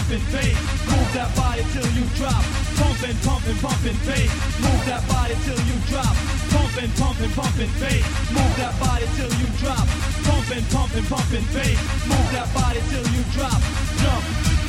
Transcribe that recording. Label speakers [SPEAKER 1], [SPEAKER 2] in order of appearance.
[SPEAKER 1] pumping bass. Move that body till you drop. Pumping, pumping, pumping bass. Move that body till you drop. Pumping, pumping, pumping bass. Move that body till you drop. Pumping, pumping, pumping bass. Move that body till you drop. Jump.